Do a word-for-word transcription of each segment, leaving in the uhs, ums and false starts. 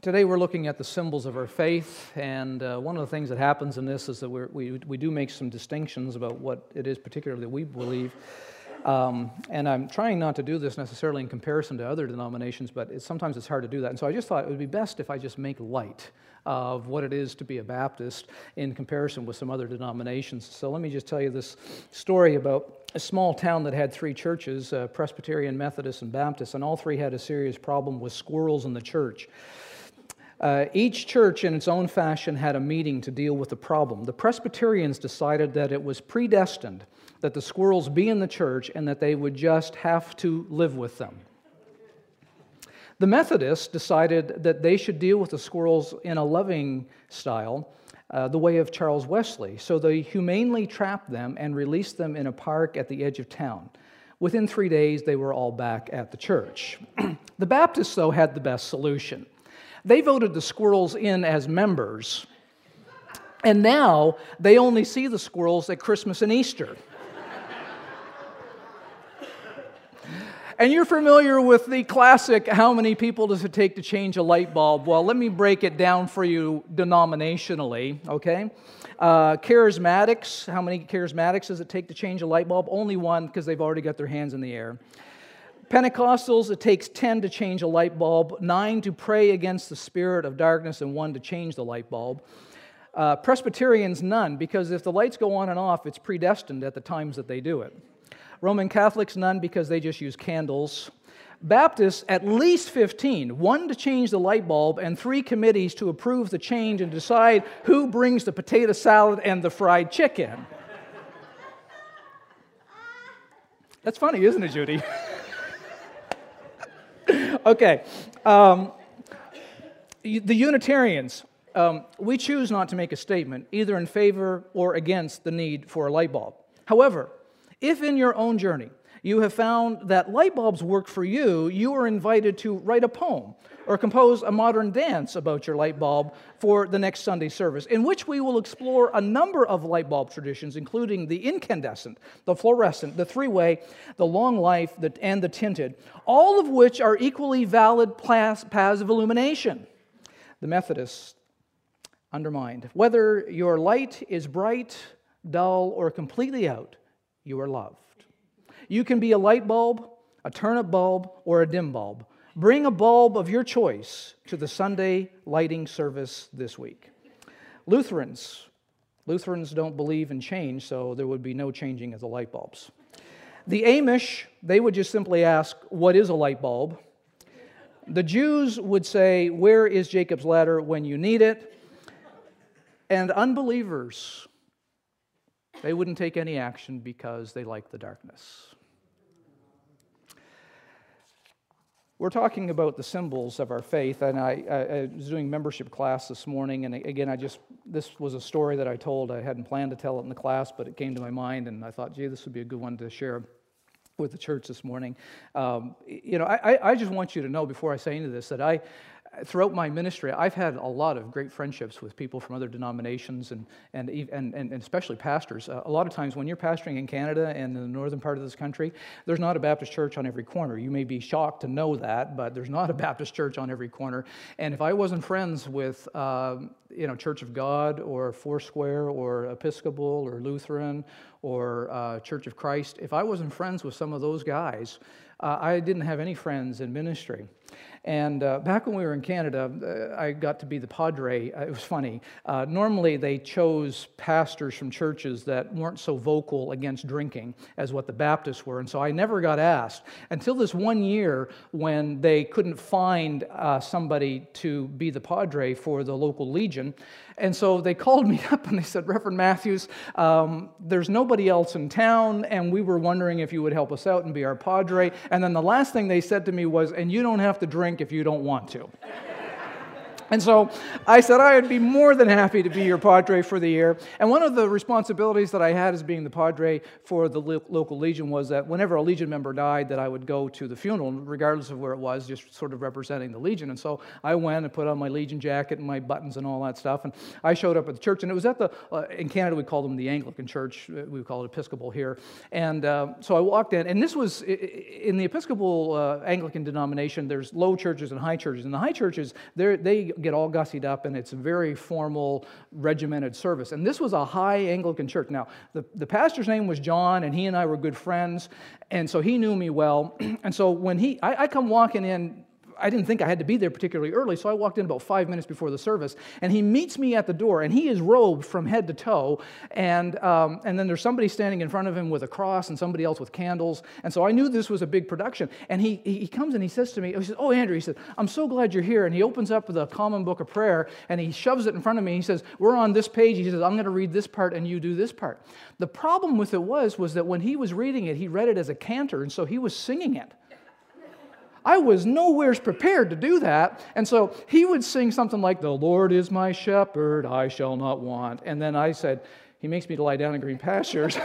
Today we're looking at the symbols of our faith, and uh, one of the things that happens in this is that we're, we we do make some distinctions about what it is particularly that we believe. Um, and I'm trying not to do this necessarily in comparison to other denominations, but it's, sometimes it's hard to do that. And so I just thought it would be best if I just make light of what it is to be a Baptist in comparison with some other denominations. So let me just tell you this story about a small town that had three churches, uh, Presbyterian, Methodist, and Baptist, and all three had a serious problem with squirrels in the church. Uh, each church in its own fashion had a meeting to deal with the problem. The Presbyterians decided that it was predestined that the squirrels be in the church and that they would just have to live with them. The Methodists decided that they should deal with the squirrels in a loving style, uh, the way of Charles Wesley. So they humanely trapped them and released them in a park at the edge of town. Within three days, they were all back at the church. The Baptists, though, had the best solution. They voted the squirrels in as members, and now they only see the squirrels at Christmas and Easter. And you're familiar with the classic, how many people does it take to change a light bulb? Well, let me break it down for you denominationally, okay? Uh, charismatics, how many charismatics does it take to change a light bulb? Only one, because they've already got their hands in the air. Pentecostals, it takes ten to change a light bulb, nine to pray against the spirit of darkness, and one to change the light bulb. Uh, Presbyterians, none, because if the lights go on and off, it's predestined at the times that they do it. Roman Catholics, none, because they just use candles. Baptists, at least fifteen, one to change the light bulb, and three committees to approve the change and decide who brings the potato salad and the fried chicken. That's funny, isn't it, Judy? Okay, um, the Unitarians, um, we choose not to make a statement either in favor or against the need for a light bulb. However, if in your own journey you have found that light bulbs work for you, you are invited to write a poem or compose a modern dance about your light bulb for the next Sunday service, in which we will explore a number of light bulb traditions, including the incandescent, the fluorescent, the three-way, the long life, and the tinted, all of which are equally valid paths of illumination. The Methodists undermined. Whether your light is bright, dull, or completely out, you are loved. You can be a light bulb, a turnip bulb, or a dim bulb. Bring a bulb of your choice to the Sunday lighting service this week. Lutherans. Lutherans don't believe in change, so there would be no changing of the light bulbs. The Amish, they would just simply ask, what is a light bulb? The Jews would say, where is Jacob's ladder when you need it? And unbelievers, they wouldn't take any action because they like the darkness. We're talking about the symbols of our faith, and I, I, I was doing membership class this morning, and again, I just, this was a story that I told. I hadn't planned to tell it in the class, but it came to my mind, and I thought, gee, this would be a good one to share with the church this morning. Um, you know, I, I just want you to know before I say into this that I, throughout my ministry, I've had a lot of great friendships with people from other denominations and and and, and especially pastors. Uh, a lot of times when you're pastoring in Canada and in the northern part of this country, there's not a Baptist church on every corner. You may be shocked to know that, but there's not a Baptist church on every corner. And if I wasn't friends with uh, you know, Church of God or Foursquare or Episcopal or Lutheran or uh, Church of Christ, if I wasn't friends with some of those guys, uh, I didn't have any friends in ministry. And uh, back when we were in Canada, uh, I got to be the padre. It was funny. Uh, normally, they chose pastors from churches that weren't so vocal against drinking as what the Baptists were. And so I never got asked until this one year when they couldn't find uh, somebody to be the padre for the local legion. And so they called me up and they said, Reverend Matthews, um, there's nobody else in town, and we were wondering if you would help us out and be our padre. And then the last thing they said to me was, and you don't have to drink if you don't want to. And so I said I would be more than happy to be your padre for the year. And one of the responsibilities that I had as being the padre for the lo- local legion was that whenever a legion member died, that I would go to the funeral, regardless of where it was, just sort of representing the legion. And so I went and put on my legion jacket and my buttons and all that stuff. And I showed up at the church, and it was at the, uh, in Canada we call them the Anglican church, we call it Episcopal here. And uh, so I walked in, and this was, in the Episcopal uh, Anglican denomination, there's low churches and high churches. And the high churches, they get all gussied up, and it's a very formal, regimented service. And this was a high Anglican church. Now, the, the pastor's name was John, and he and I were good friends, and so he knew me well. And so when he, I, I come walking in, I didn't think I had to be there particularly early, so I walked in about five minutes before the service, and he meets me at the door, and he is robed from head to toe, and um, and then there's somebody standing in front of him with a cross and somebody else with candles, and so I knew this was a big production. And he he comes and he says to me, he says, "Oh, Andrew," he said, "I'm so glad you're here," and he opens up the Common Book of Prayer, and he shoves it in front of me. He says, "We're on this page." He says, "I'm going to read this part, and you do this part." The problem with it was, was that when he was reading it, he read it as a cantor, and so he was singing it. I was nowhere prepared to do that, and so he would sing something like, "The Lord is my shepherd, I shall not want." And then I said, "He makes me to lie down in green pastures."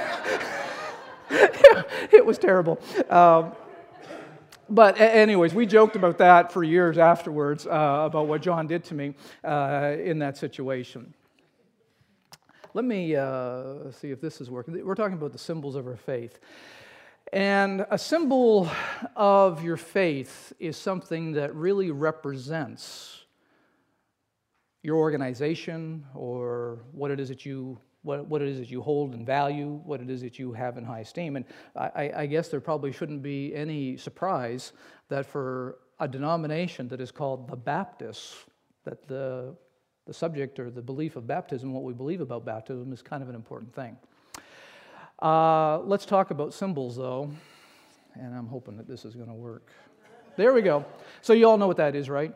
It was terrible. Um, but anyways, we joked about that for years afterwards, uh, about what John did to me uh, in that situation. Let me uh, see if this is working. We're talking about the symbols of our faith. And a symbol of your faith is something that really represents your organization, or what it is that you what, what it is that you hold in value, what it is that you have in high esteem. And I, I guess there probably shouldn't be any surprise that for a denomination that is called the Baptists, that the the subject or the belief of baptism, what we believe about baptism, is kind of an important thing. Uh, let's talk about symbols, though, and I'm hoping that this is going to work. There we go. So you all know what that is, right?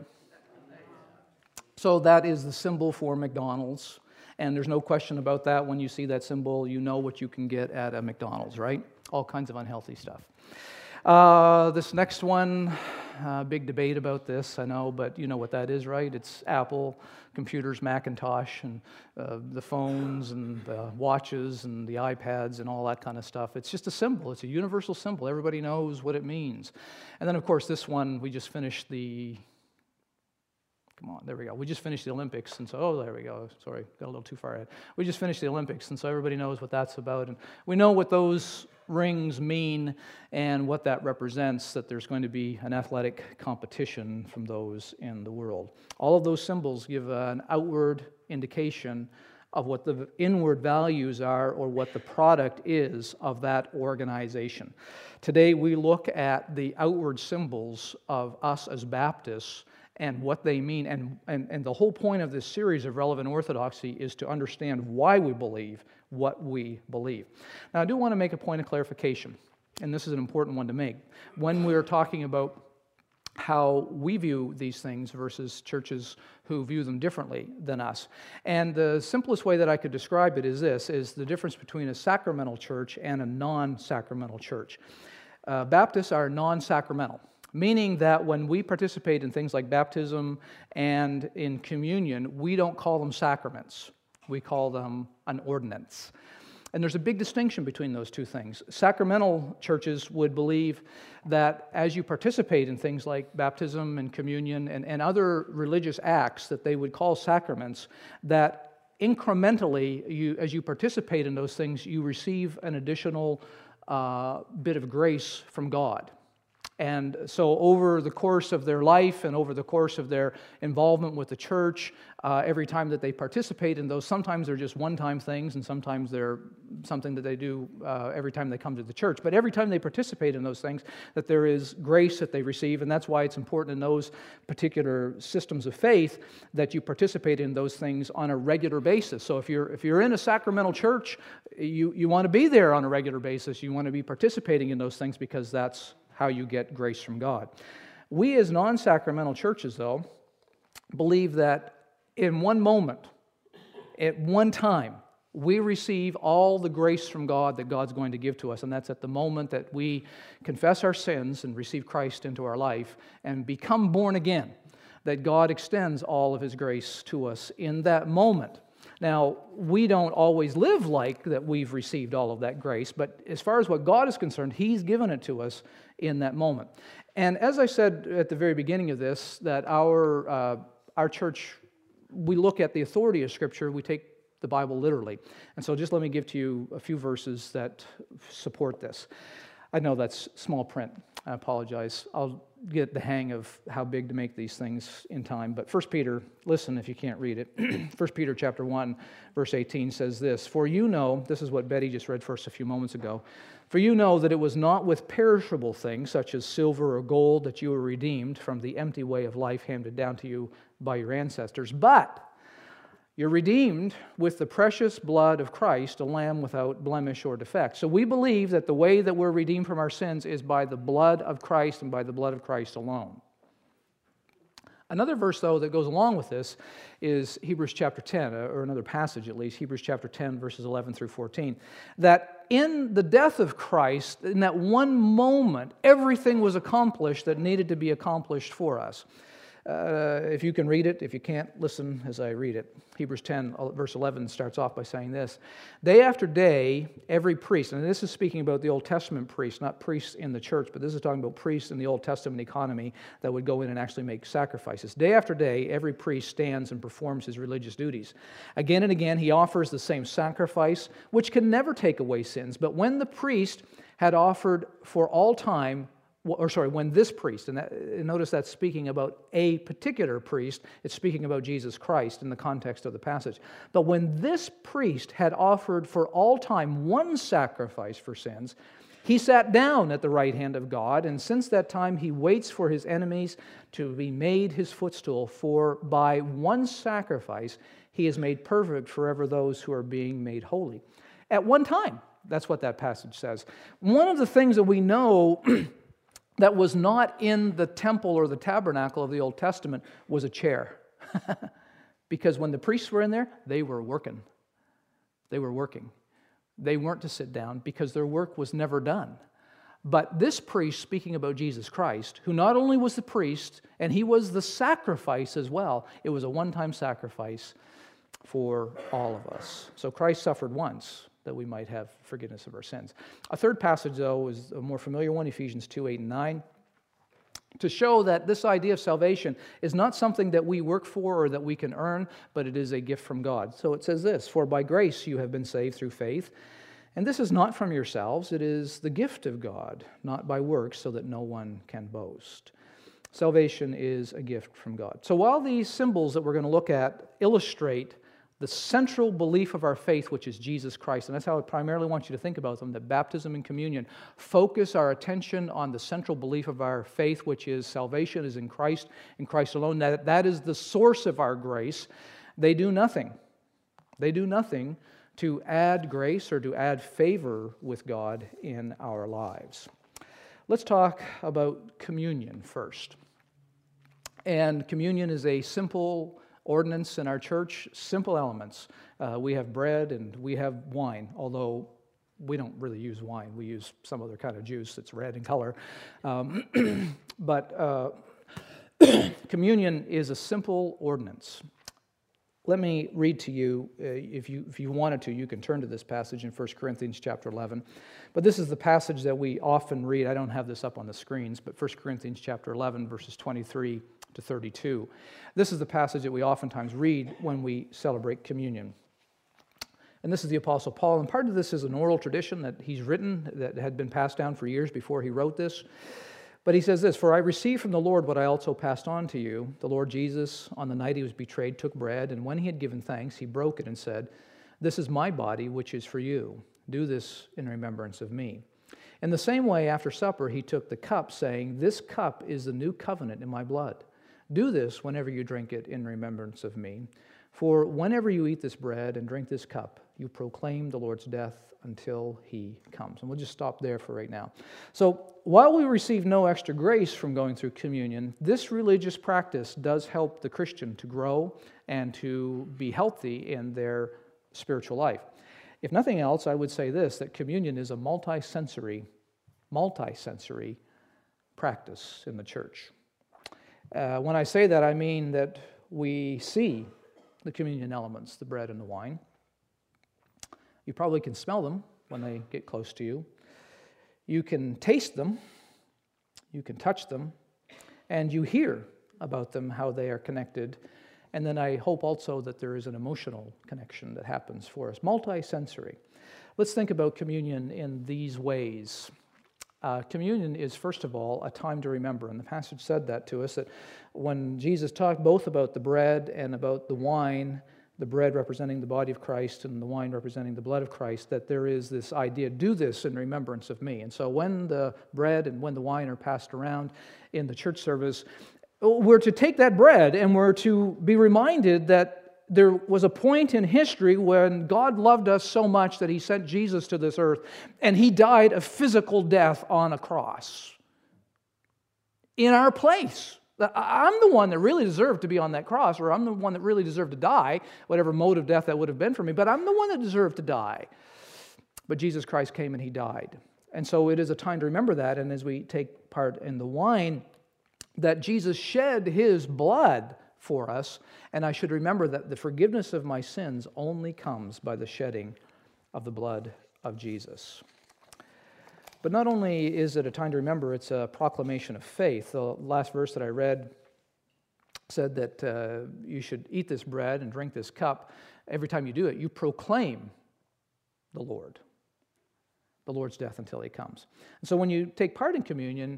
So that is the symbol for McDonald's, and there's no question about that. When you see that symbol, you know what you can get at a McDonald's, right? All kinds of unhealthy stuff. Uh, this next one, uh, big debate about this, I know, but you know what that is, right? It's Apple, computers, Macintosh, and uh, the phones, and the watches, and the iPads, and all that kind of stuff. It's just a symbol. It's a universal symbol. Everybody knows what it means. And then, of course, this one, we just finished the... Come on, there we go. We just finished the Olympics, and so, oh, there we go. Sorry, got a little too far ahead. We just finished the Olympics, and so everybody knows what that's about. And we know what those rings mean and what that represents, that there's going to be an athletic competition from those in the world. All of those symbols give an outward indication of what the inward values are, or what the product is of that organization. Today we look at the outward symbols of us as Baptists and what they mean. And, and, and the whole point of this series of Relevant Orthodoxy is to understand why we believe what we believe. Now, I do want to make a point of clarification, and this is an important one to make. When we're talking about how we view these things versus churches who view them differently than us. And the simplest way that I could describe it is this, is the difference between a sacramental church and a non-sacramental church. Uh, Baptists are non-sacramental, meaning that when we participate in things like baptism and in communion, we don't call them sacraments. We call them an ordinance. And there's a big distinction between those two things. Sacramental churches would believe that as you participate in things like baptism and communion and, and other religious acts that they would call sacraments, that incrementally, you, as you participate in those things, you receive an additional uh, bit of grace from God. And so over the course of their life and over the course of their involvement with the church, uh, every time that they participate in those, sometimes they're just one-time things, and sometimes they're something that they do uh, every time they come to the church. But every time they participate in those things, that there is grace that they receive, and that's why it's important in those particular systems of faith that you participate in those things on a regular basis. So if you're if you're in a sacramental church, you, you want to be there on a regular basis. You want to be participating in those things because that's how you get grace from God. We as non-sacramental churches, though, believe that in one moment, at one time, we receive all the grace from God that God's going to give to us, and that's at the moment that we confess our sins and receive Christ into our life and become born again, that God extends all of His grace to us in that moment. Now, we don't always live like that we've received all of that grace, but as far as what God is concerned, He's given it to us in that moment. And as I said at the very beginning of this, that our uh, our church, we look at the authority of Scripture, we take the Bible literally. And so just let me give to you a few verses that support this. I know that's small print. I apologize. I'll get the hang of how big to make these things in time. But First Peter, listen if you can't read it. First Peter chapter one, verse eighteen says this, "For you know," this is what Betty just read for us a few moments ago, "for you know that it was not with perishable things, such as silver or gold, that you were redeemed from the empty way of life handed down to you by your ancestors, but you're redeemed with the precious blood of Christ, a lamb without blemish or defect." So we believe that the way that we're redeemed from our sins is by the blood of Christ and by the blood of Christ alone. Another verse, though, that goes along with this is Hebrews chapter ten, or another passage at least, Hebrews chapter ten, verses eleven through fourteen, that in the death of Christ, in that one moment, everything was accomplished that needed to be accomplished for us. Uh, if you can read it, if you can't, listen as I read it. Hebrews ten, verse eleven starts off by saying this, "Day after day, every priest," and this is speaking about the Old Testament priests, not priests in the church, but this is talking about priests in the Old Testament economy that would go in and actually make sacrifices. "Day after day, every priest stands and performs his religious duties. Again and again, he offers the same sacrifice, which can never take away sins. But when the priest had offered for all time, or sorry, when this priest," and, that, and notice that's speaking about a particular priest, it's speaking about Jesus Christ in the context of the passage. "But when this priest had offered for all time one sacrifice for sins, he sat down at the right hand of God, and since that time he waits for his enemies to be made his footstool, for by one sacrifice he has made perfect forever those who are being made holy." At one time, that's what that passage says. One of the things that we know that was not in the temple or the tabernacle of the Old Testament was a chair. Because when the priests were in there, they were working. They were working. They weren't to sit down because their work was never done. But this priest, speaking about Jesus Christ, who not only was the priest, and he was the sacrifice as well, it was a one-time sacrifice for all of us. So Christ suffered once, that we might have forgiveness of our sins. A third passage, though, is a more familiar one, Ephesians two, eight, and nine, to show that this idea of salvation is not something that we work for or that we can earn, but it is a gift from God. So it says this, "For by grace you have been saved through faith, and this is not from yourselves, it is the gift of God, not by works, so that no one can boast." Salvation is a gift from God. So while these symbols that we're going to look at illustrate the central belief of our faith, which is Jesus Christ. And that's how I primarily want you to think about them, that baptism and communion focus our attention on the central belief of our faith, which is salvation is in Christ, in Christ alone. That, that is the source of our grace. They do nothing. They do nothing to add grace or to add favor with God in our lives. Let's talk about communion first. And communion is a simple ordinance in our church, simple elements. Uh, we have bread and we have wine, although we don't really use wine. We use some other kind of juice that's red in color. Um, but uh, communion is a simple ordinance. Let me read to you, uh, if you if you wanted to, you can turn to this passage in First Corinthians chapter eleven. But this is the passage that we often read. I don't have this up on the screens, but First Corinthians chapter eleven, verses twenty-three to thirty-two. This is the passage that we oftentimes read when we celebrate communion. And this is the Apostle Paul, and part of this is an oral tradition that he's written that had been passed down for years before he wrote this. But he says this, "For I received from the Lord what I also passed on to you. The Lord Jesus, on the night he was betrayed, took bread, and when he had given thanks, he broke it and said, 'This is my body, which is for you. Do this in remembrance of me.' In the same way, after supper, he took the cup, saying, 'This cup is the new covenant in my blood. Do this whenever you drink it in remembrance of me. For whenever you eat this bread and drink this cup, you proclaim the Lord's death until he comes.'" And we'll just stop there for right now. So while we receive no extra grace from going through communion, this religious practice does help the Christian to grow and to be healthy in their spiritual life. If nothing else, I would say this, that communion is a multi-sensory, multi-sensory practice in the church. Uh, when I say that, I mean that we see the communion elements, the bread and the wine. You probably can smell them when they get close to you. You can taste them, you can touch them, and you hear about them, how they are connected. And then I hope also that there is an emotional connection that happens for us, multi-sensory. Let's think about communion in these ways. Uh, communion is, first of all, a time to remember. And the passage said that to us, that when Jesus talked both about the bread and about the wine, the bread representing the body of Christ and the wine representing the blood of Christ, that there is this idea, do this in remembrance of me. And so when the bread and when the wine are passed around in the church service, we're to take that bread and we're to be reminded that there was a point in history when God loved us so much that He sent Jesus to this earth, and He died a physical death on a cross in our place. I'm the one that really deserved to be on that cross, or I'm the one that really deserved to die, whatever mode of death that would have been for me, but I'm the one that deserved to die. But Jesus Christ came and He died. And so it is a time to remember that, and as we take part in the wine, that Jesus shed His blood for us, and I should remember that the forgiveness of my sins only comes by the shedding of the blood of Jesus. But not only is it a time to remember, it's a proclamation of faith. The last verse that I read said that uh, you should eat this bread and drink this cup. Every time you do it, you proclaim the Lord, the Lord's death until He comes. And so when you take part in communion,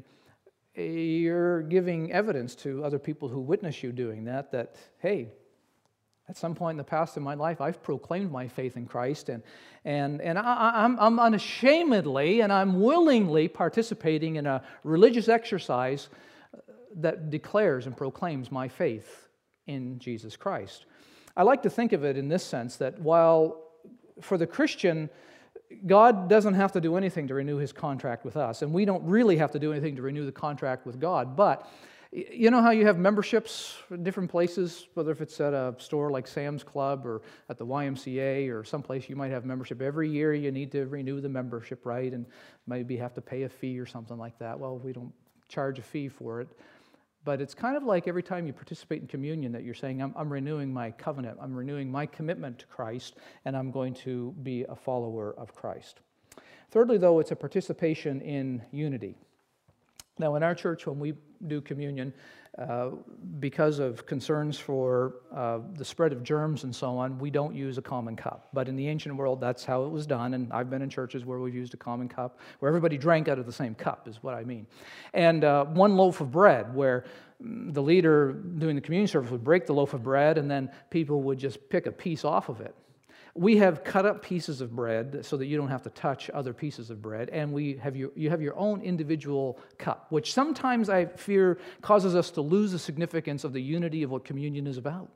you're giving evidence to other people who witness you doing that, that, hey, at some point in the past in my life, I've proclaimed my faith in Christ, and and and I, I'm, I'm unashamedly and I'm willingly participating in a religious exercise that declares and proclaims my faith in Jesus Christ. I like to think of it in this sense, that while for the Christian, God doesn't have to do anything to renew His contract with us, and we don't really have to do anything to renew the contract with God. But you know how you have memberships in different places, whether if it's at a store like Sam's Club or at the Y M C A or someplace you might have membership. Every year you need to renew the membership, right? And maybe have to pay a fee or something like that. Well, we don't charge a fee for it. But it's kind of like every time you participate in communion that you're saying, I'm, I'm renewing my covenant, I'm renewing my commitment to Christ, and I'm going to be a follower of Christ. Thirdly, though, it's a participation in unity. Now, in our church, when we do communion, uh, because of concerns for uh, the spread of germs and so on, we don't use a common cup. But in the ancient world, that's how it was done, and I've been in churches where we've used a common cup, where everybody drank out of the same cup, is what I mean. And uh, one loaf of bread, where the leader doing the communion service would break the loaf of bread, and then people would just pick a piece off of it. We have cut up pieces of bread so that you don't have to touch other pieces of bread, and we have your, you have your own individual cup, which sometimes I fear causes us to lose the significance of the unity of what communion is about.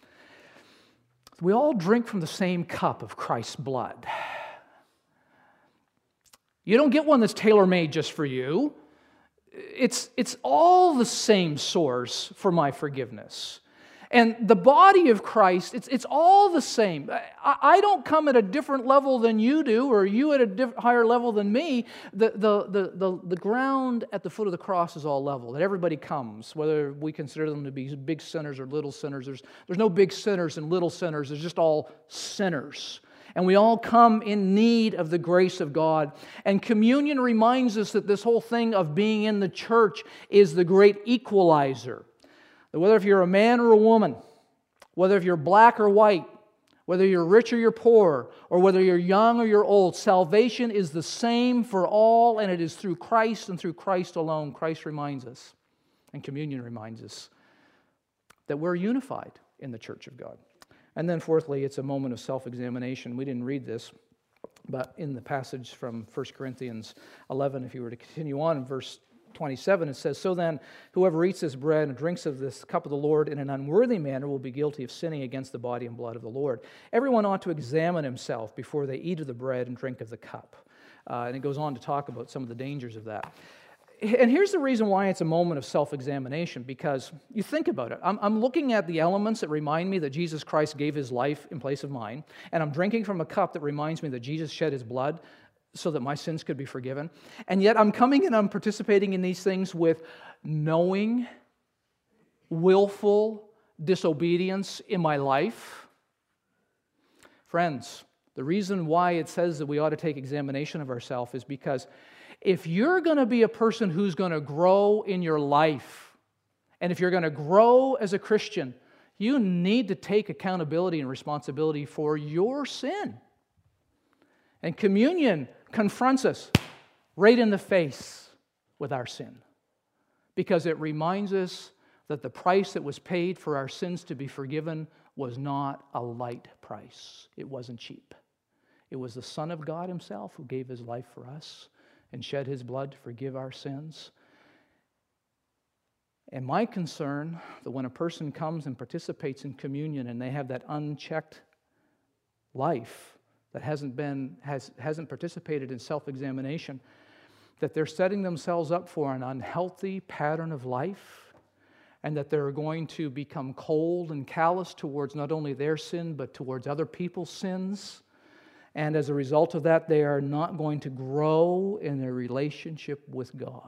We all drink from the same cup of Christ's blood. You don't get one that's tailor-made just for you. It's, it's all the same source for my forgiveness. And the body of Christ, it's, it's all the same. I, I don't come at a different level than you do, or you at a diff, higher level than me. The, the, the, the, the ground at the foot of the cross is all level, that everybody comes, whether we consider them to be big sinners or little sinners. There's, there's no big sinners and little sinners. There's just all sinners. And we all come in need of the grace of God. And communion reminds us that this whole thing of being in the church is the great equalizer. That whether if you're a man or a woman, whether if you're black or white, whether you're rich or you're poor, or whether you're young or you're old, salvation is the same for all, and it is through Christ and through Christ alone. Christ reminds us, and communion reminds us, that we're unified in the church of God. And then fourthly, it's a moment of self-examination. We didn't read this, but in the passage from First Corinthians eleven, if you were to continue on in verse twenty-seven, it says, "So then, whoever eats this bread and drinks of this cup of the Lord in an unworthy manner will be guilty of sinning against the body and blood of the Lord. Everyone ought to examine himself before they eat of the bread and drink of the cup." Uh, and it goes on to talk about some of the dangers of that. And here's the reason why it's a moment of self-examination, because you think about it. I'm, I'm looking at the elements that remind me that Jesus Christ gave His life in place of mine, and I'm drinking from a cup that reminds me that Jesus shed His blood so that my sins could be forgiven. And yet I'm coming and I'm participating in these things with knowing, willful disobedience in my life. Friends, the reason why it says that we ought to take examination of ourselves is because if you're going to be a person who's going to grow in your life, and if you're going to grow as a Christian, you need to take accountability and responsibility for your sin. And communion confronts us right in the face. with our sin, because it reminds us that the price that was paid for our sins to be forgiven was not a light price. It wasn't cheap. It was the Son of God himself who gave his life for us and shed his blood to forgive our sins. And my concern that when a person comes and participates in communion and they have that unchecked life that hasn't been has hasn't participated in self-examination, that they're setting themselves up for an unhealthy pattern of life, and that they're going to become cold and callous towards not only their sin but towards other people's sins. And as a result of that, they are not going to grow in their relationship with God.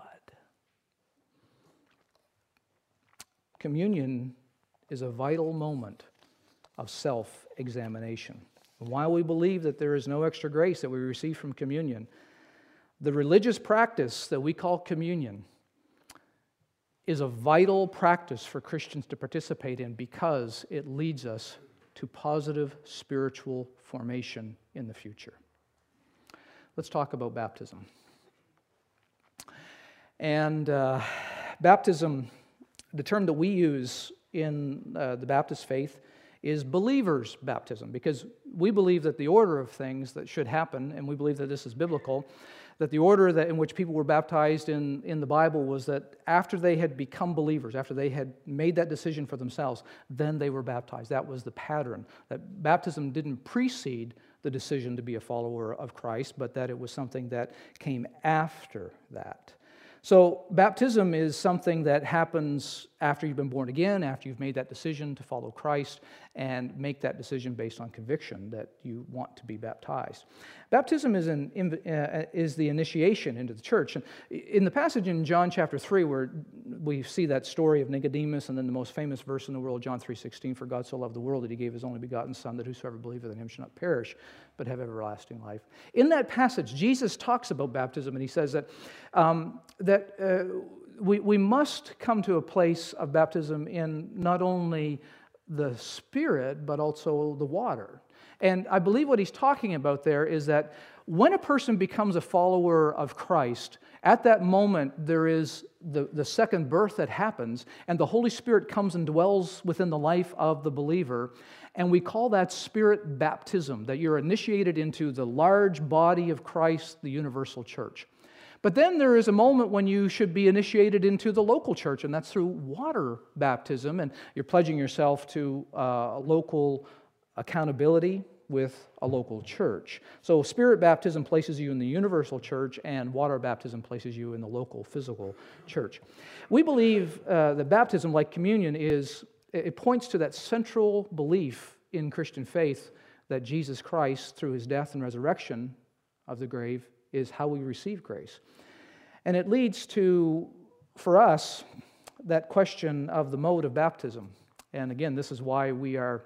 Communion is a vital moment of self-examination. And while we believe that there is no extra grace that we receive from communion, the religious practice that we call communion is a vital practice for Christians to participate in because it leads us to positive spiritual formation in the future. Let's talk about baptism. And uh, baptism, the term that we use in uh, the Baptist faith is believer's baptism, because we believe that the order of things that should happen, and we believe that this is biblical, that the order that in which people were baptized in, in the Bible was that after they had become believers, after they had made that decision for themselves, then they were baptized. That was the pattern. That baptism didn't precede the decision to be a follower of Christ, but that it was something that came after that. So baptism is something that happens after you've been born again, after you've made that decision to follow Christ and make that decision based on conviction that you want to be baptized. Baptism is, an, uh, is the initiation into the church. And in the passage in John chapter three, where we see that story of Nicodemus, and then the most famous verse in the world, John three sixteen, for God so loved the world that he gave his only begotten Son, that whosoever believeth in him shall not perish, but have everlasting life. In that passage, Jesus talks about baptism, and he says that, um, that uh, we, we must come to a place of baptism in not only the Spirit, but also the water. And I believe what he's talking about there is that when a person becomes a follower of Christ, at that moment there is the, the second birth that happens, and the Holy Spirit comes and dwells within the life of the believer, and we call that Spirit baptism, that you're initiated into the large body of Christ, the universal church. But then there is a moment when you should be initiated into the local church, and that's through water baptism, and you're pledging yourself to uh, local accountability with a local church. So Spirit baptism places you in the universal church, and water baptism places you in the local physical church. We believe uh, that baptism, like communion, is it points to that central belief in Christian faith that Jesus Christ, through his death and resurrection of the grave, is how we receive grace. And it leads to, for us, that question of the mode of baptism. And again, this is why we are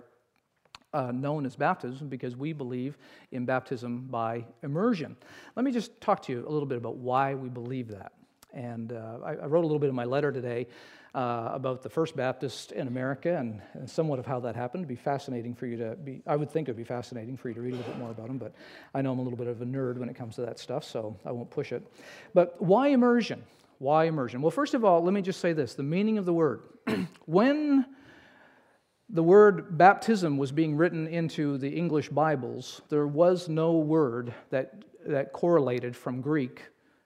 uh, known as baptism, because we believe in baptism by immersion. Let me just talk to you a little bit about why we believe that. And uh, I, I wrote a little bit in my letter today uh, about the First Baptist in America and, and somewhat of how that happened. It'd be fascinating for you to be, I would think it would be fascinating for you to read a little bit more about them, but I know I'm a little bit of a nerd when it comes to that stuff, so I won't push it. But why immersion? Why immersion? Well, first of all, let me just say this, the meaning of the word. When the word baptism was being written into the English Bibles, there was no word that, that correlated from Greek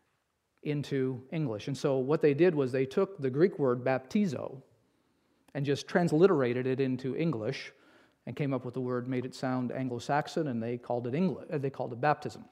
into English. And so what they did was they took the Greek word baptizo and just transliterated it into English and came up with the word, made it sound Anglo-Saxon, and they called it English, they called it baptism.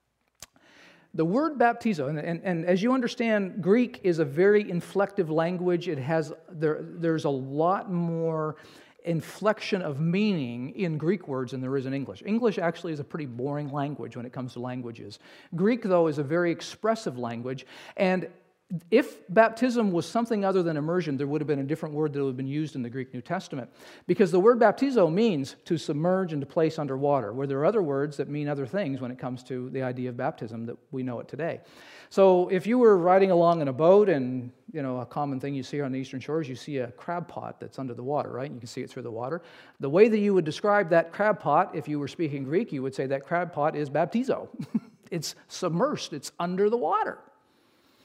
The word baptizo, and, and, and as you understand, Greek is a very inflective language. It has there, there's a lot more inflection of meaning in Greek words than there is in English. English actually is a pretty boring language when it comes to languages. Greek, though, is a very expressive language, and if baptism was something other than immersion, there would have been a different word that would have been used in the Greek New Testament, because the word baptizo means to submerge and to place under water, where there are other words that mean other things when it comes to the idea of baptism that we know it today. So if you were riding along in a boat, and you know a common thing you see on the eastern shores, you see a crab pot that's under the water, right? And you can see it through the water. The way that you would describe that crab pot, if you were speaking Greek, you would say that crab pot is baptizo. It's submersed, it's under the water.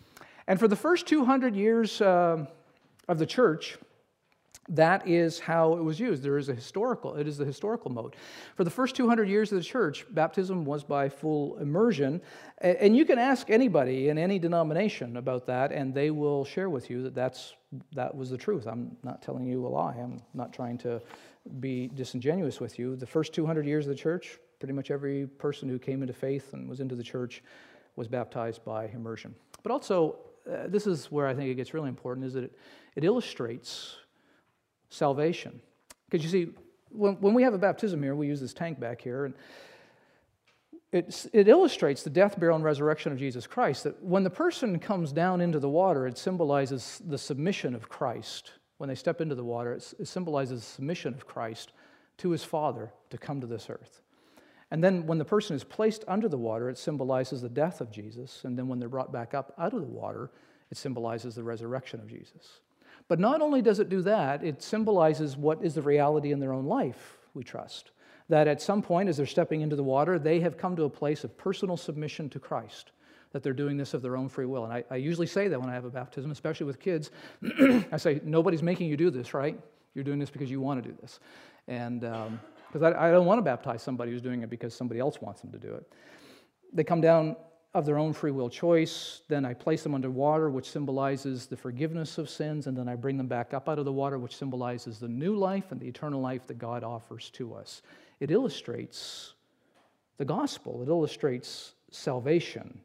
And for the first two hundred years uh, of the church, that is how it was used. There is a historical, it is the historical mode. For the first two hundred years of the church, baptism was by full immersion. And you can ask anybody in any denomination about that, and they will share with you that that's, that was the truth. I'm not telling you a lie. I'm not trying to be disingenuous with you. The first two hundred years of the church, pretty much every person who came into faith and was into the church was baptized by immersion. But also, uh, this is where I think it gets really important, is that it, it illustrates salvation. Because you see, when, when we have a baptism here, we use this tank back here, and it's, it illustrates the death, burial, and resurrection of Jesus Christ, that when the person comes down into the water, it symbolizes the submission of Christ. When they step into the water, it, it symbolizes the submission of Christ to his Father to come to this earth. And then when the person is placed under the water, it symbolizes the death of Jesus. And then when they're brought back up out of the water, it symbolizes the resurrection of Jesus. But not only does it do that, it symbolizes what is the reality in their own life, we trust. That at some point, as they're stepping into the water, they have come to a place of personal submission to Christ, that they're doing this of their own free will. And I, I usually say that when I have a baptism, especially with kids. I say, nobody's making you do this, right? You're doing this because you want to do this. And because um, I, I don't want to baptize somebody who's doing it because somebody else wants them to do it. They come down of their own free will choice. Then I place them under water, which symbolizes the forgiveness of sins, and then I bring them back up out of the water, which symbolizes the new life and the eternal life that God offers to us. It illustrates the gospel. It illustrates salvation.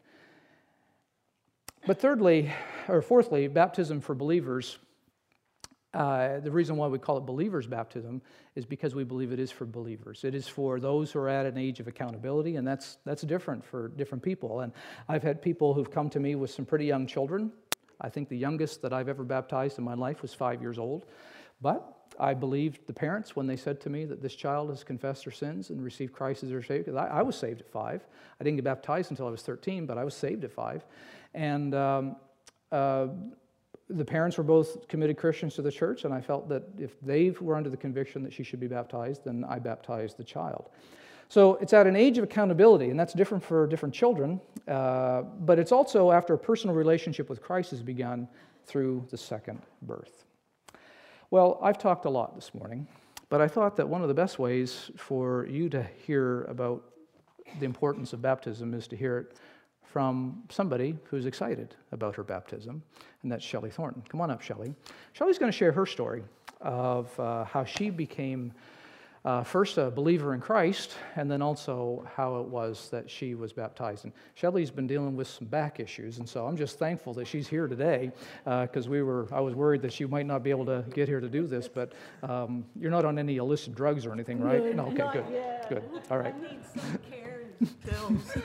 But thirdly, or fourthly, baptism for believers, uh, the reason why we call it believers' baptism is because we believe it is for believers. It is for those who are at an age of accountability, and that's that's different for different people. And I've had people who've come to me with some pretty young children. I think the youngest that I've ever baptized in my life was five years old. But I believed the parents when they said to me that this child has confessed their sins and received Christ as their Savior, because I, I was saved at five. I didn't get baptized until I was thirteen, but I was saved at five. And um, uh, the parents were both committed Christians to the church, and I felt that if they were under the conviction that she should be baptized, then I baptized the child. So it's at an age of accountability, and that's different for different children, uh, but it's also after a personal relationship with Christ has begun through the second birth. Well, I've talked a lot this morning, but I thought that one of the best ways for you to hear about the importance of baptism is to hear it from somebody who's excited about her baptism, and that's Shelley Thornton. Come on up, Shelley. Shelley's going to share her story of uh, how she became uh, first a believer in Christ, and then also how it was that she was baptized. And Shelley's been dealing with some back issues, and so I'm just thankful that she's here today, because uh, we were I was worried that she might not be able to get here to do this, but um, you're not on any illicit drugs or anything, right? Good. No, okay, Not good, yet. good, all right. I need some care and pills.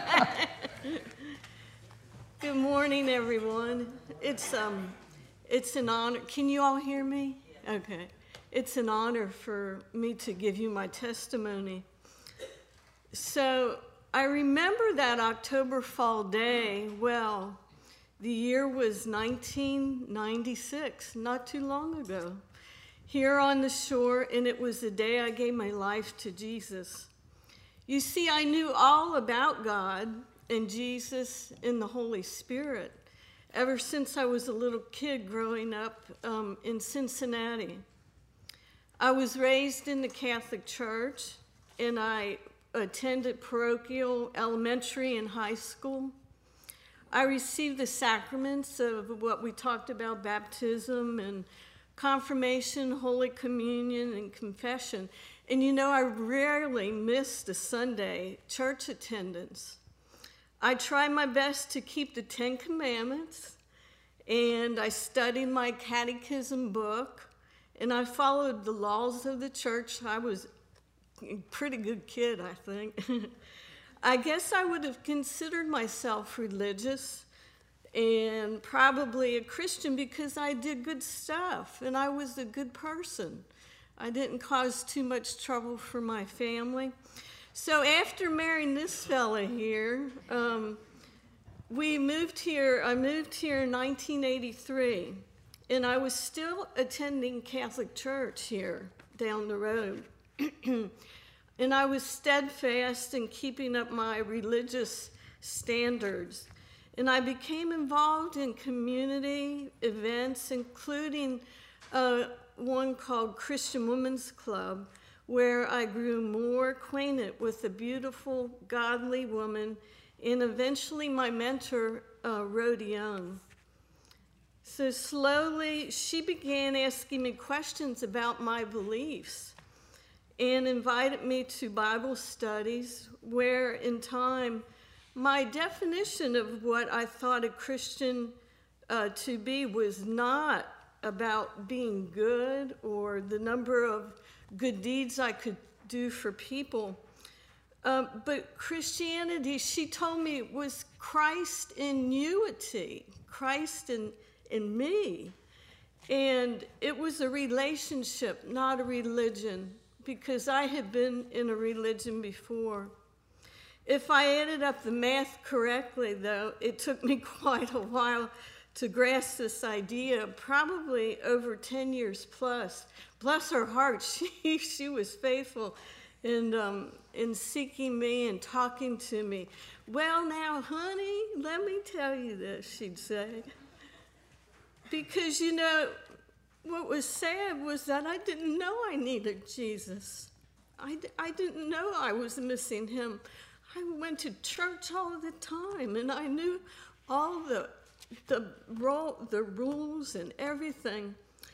Good morning, everyone. It's um, it's an honor. Can you all hear me? Okay. It's an honor for me to give you my testimony. So I remember that October fall day well. The year was nineteen ninety-six, not too long ago, here on the shore, and it was the day I gave my life to Jesus. You see, I knew all about God and Jesus and the Holy Spirit ever since I was a little kid growing up um, in Cincinnati. I was raised in the Catholic Church, and I attended parochial elementary and high school. I received the sacraments of what we talked about, baptism and confirmation, Holy Communion, and confession. And you know, I rarely missed a Sunday church attendance. I tried my best to keep the Ten Commandments, and I studied my catechism book, and I followed the laws of the church. I was a pretty good kid, I think. I guess I would have considered myself religious and probably a Christian because I did good stuff, and I was a good person. I didn't cause too much trouble for my family. So after marrying this fella here, um, we moved here, I moved here in nineteen eighty-three, and I was still attending Catholic church here down the road. And I was steadfast in keeping up my religious standards. And I became involved in community events, including uh, one called Christian Women's Club, where I grew more acquainted with a beautiful, godly woman, and eventually my mentor, uh, Rhoda Young. So slowly, she began asking me questions about my beliefs and invited me to Bible studies, where in time, my definition of what I thought a Christian uh, to be was not about being good or the number of good deeds I could do for people. Uh, but Christianity, she told me, was Christ in unity, Christ in, in me. And it was a relationship, not a religion, because I had been in a religion before. If I added up the math correctly, though, it took me quite a while to grasp this idea, probably over ten years plus. Bless her heart, she, she was faithful in, um, in seeking me and talking to me. Well, now, honey, let me tell you this, she'd say. Because, you know, what was sad was that I didn't know I needed Jesus. I, I didn't know I was missing him. I went to church all the time, and I knew all the the, role, the rules and everything.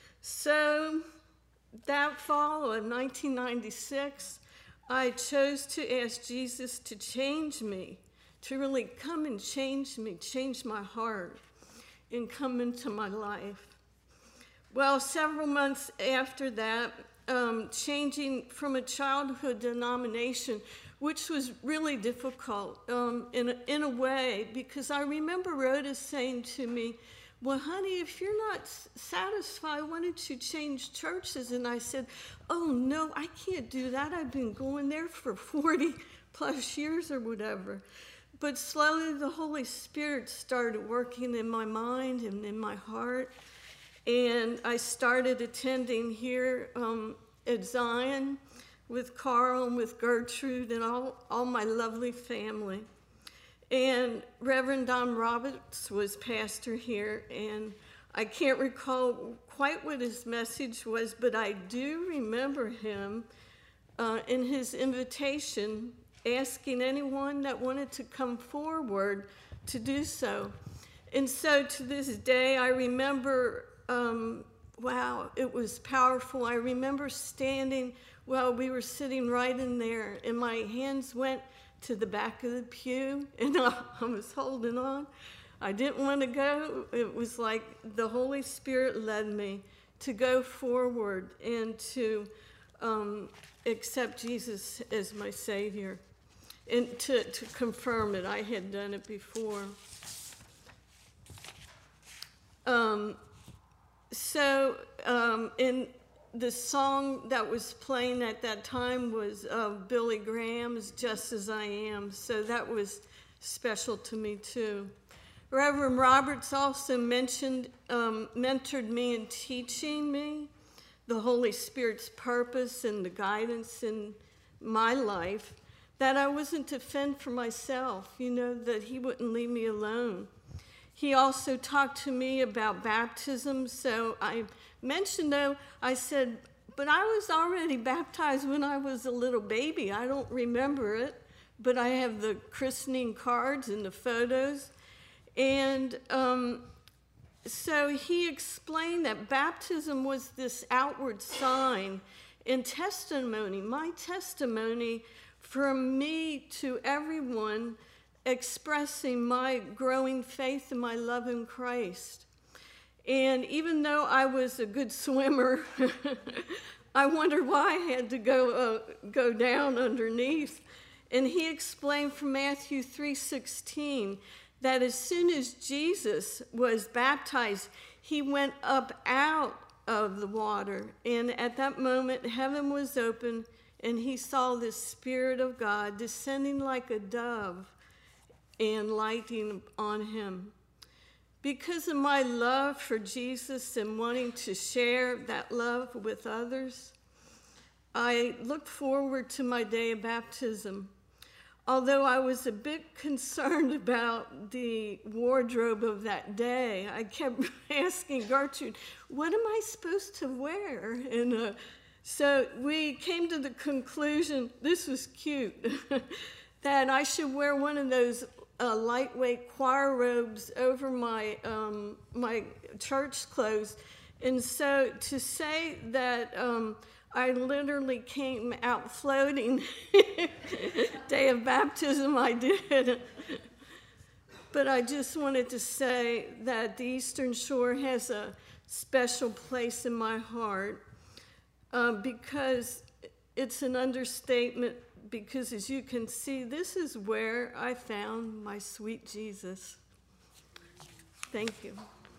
So that fall of nineteen ninety-six, I chose to ask Jesus to change me, to really come and change me, change my heart, and come into my life. Well, several months after that, um, changing from a childhood denomination, which was really difficult um, in, a, in a way, because I remember Rhoda saying to me, well, honey, if you're not satisfied, why don't you change churches? And I said, oh, no, I can't do that. I've been going there for forty plus years or whatever. But slowly the Holy Spirit started working in my mind and in my heart. And I started attending here um, at Zion with Carl and with Gertrude and all, all my lovely family. And Reverend Don Roberts was pastor here, and I can't recall quite what his message was, but I do remember him uh, in his invitation asking anyone that wanted to come forward to do so. And so to this day, I remember, um, wow, it was powerful. I remember standing while we were sitting right in there, and my hands went to the back of the pew, and I, I was holding on. I didn't want to go. It was like the Holy Spirit led me to go forward and to um, accept Jesus as my Savior, and to, to confirm it. I had done it before. Um, so um, in the song that was playing at that time was uh, Billy Graham's Just As I Am, so that was special to me too. Reverend Roberts also mentioned, um, mentored me in teaching me the Holy Spirit's purpose and the guidance in my life, that I wasn't to fend for myself, you know, that he wouldn't leave me alone. He also talked to me about baptism, so I mentioned, though, I said, but I was already baptized when I was a little baby. I don't remember it, but I have the christening cards and the photos. And um, so he explained that baptism was this outward sign and testimony, my testimony from me to everyone, expressing my growing faith and my love in Christ. And even though I was a good swimmer, I wondered why I had to go uh, go down underneath. And he explained from Matthew three sixteen that as soon as Jesus was baptized, he went up out of the water. And at that moment, heaven was open, and he saw the Spirit of God descending like a dove and lighting on him. Because of my love for Jesus and wanting to share that love with others, I look forward to my day of baptism. Although I was a bit concerned about the wardrobe of that day, I kept asking Gertrude, what am I supposed to wear? And uh, so we came to the conclusion, this was cute, that I should wear one of those uh, lightweight choir robes over my, um, my church clothes. And so to say that um, I literally came out floating day of baptism, I did. But I just wanted to say that the Eastern Shore has a special place in my heart uh, because it's an understatement, because as you can see, this is where I found my sweet Jesus. Thank you.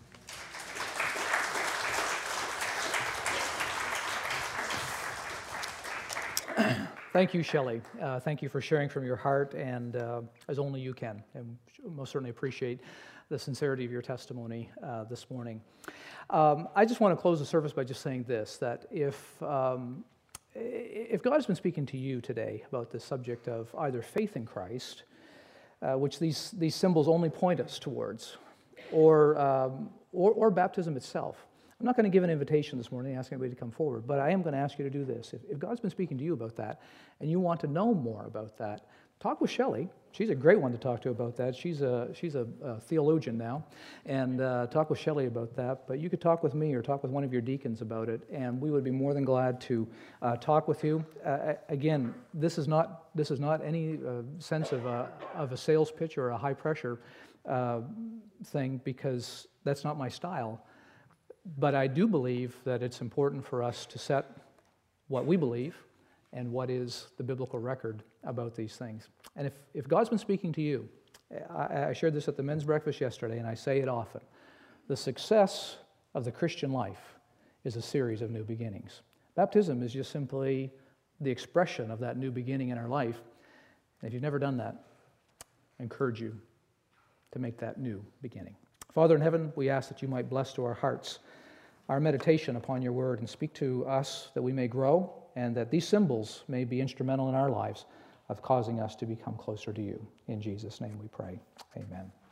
Thank you, Shelley. Uh, thank you for sharing from your heart, and uh, as only you can. And most certainly appreciate the sincerity of your testimony uh, this morning. Um, I just want to close the service by just saying this, that if, um, if God has been speaking to you today about the subject of either faith in Christ, uh, which these, these symbols only point us towards, or, um, or, or baptism itself, I'm not going to give an invitation this morning, ask anybody to come forward, but I am going to ask you to do this. If, if God's been speaking to you about that, and you want to know more about that, talk with Shelley. She's a great one to talk to about that. She's a she's a, a theologian now, and uh, talk with Shelley about that. But you could talk with me or talk with one of your deacons about it, and we would be more than glad to uh, talk with you. Uh, again, this is not this is not any uh, sense of a of a sales pitch or a high pressure uh, thing, because that's not my style. But I do believe that it's important for us to set what we believe and what is the biblical record about these things. And if, if God's been speaking to you, I, I shared this at the men's breakfast yesterday, and I say it often, the success of the Christian life is a series of new beginnings. Baptism is just simply the expression of that new beginning in our life. And if you've never done that, I encourage you to make that new beginning. Father in heaven, we ask that you might bless to our hearts our meditation upon your word, and speak to us that we may grow, and that these symbols may be instrumental in our lives of causing us to become closer to you. In Jesus' name we pray. Amen.